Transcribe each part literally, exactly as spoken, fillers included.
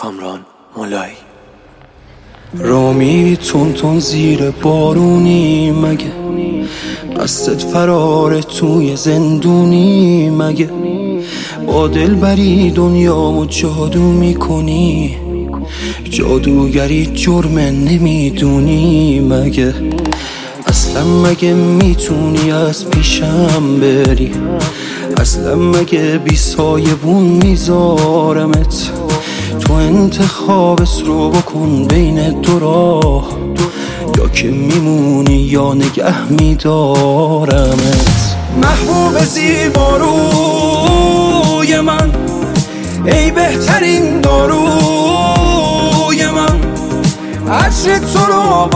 کامران مولایی. را میری تون تون زیر بارونی مگه؟ قصدت فرار توی زندونی مگه؟ با دلبری دنیامو جادو میکنی، جادوگری جرم نمیدونی مگه؟ اصلا مگه میتونی از پیشم بری؟ اصلا مگه بی سایبون میذارمت؟ تو انتخاب رو بکن بین دو راه، یا که میمونی یا نگه میدارمت. محبوب زیباروی من، ای بهترین داروی من، عطر تو رو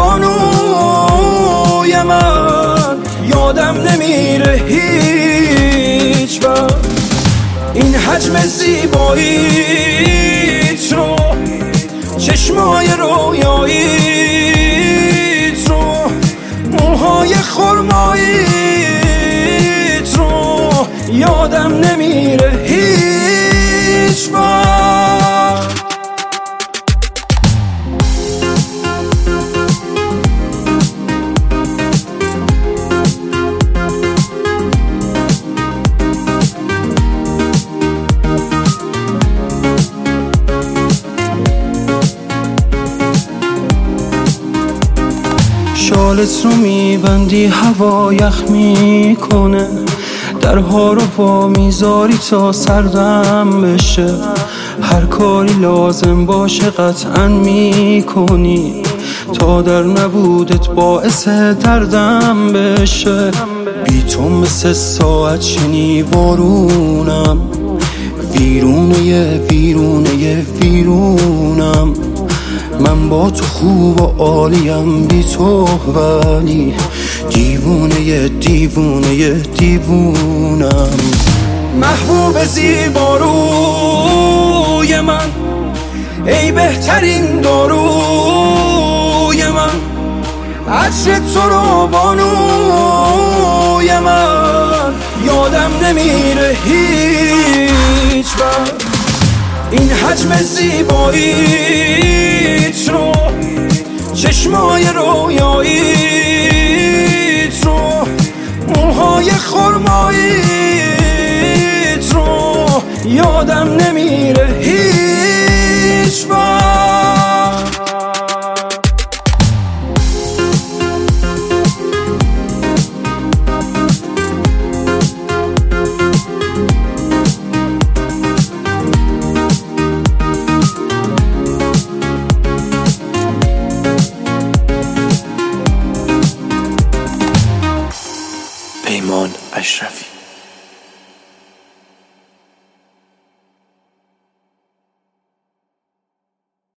بانوی من، یادم نمیره هیچ وقت این حجم زیباییت رو، چشمای رویاییت رو، موهای خرماییت رو، یادم نمیره هیچ وقت. شالت رو میبندی هوا یخ میکنه، درها رو وا میذاری تا سردم بشه، هر کاری لازم باشه قطعا میکنی تا در نبودت باعث دردم بشه. بی تو مثل ساعت شنی وارونم، ویرونه ویرونه ویرونم. من با تو خوب و عالیم، بی تو ولی دیوونه دیوونه دیوونم. محبوب زیباروی من، ای بهترین داروی من، عطر تو رو بانوی من، یادم نمیره هیچ وقت این حجم زیباییت رو، چشمای رویاییت رو، موهای خرماییت رو، یادم نمیره هیچ وقت. پیمان اشرفی.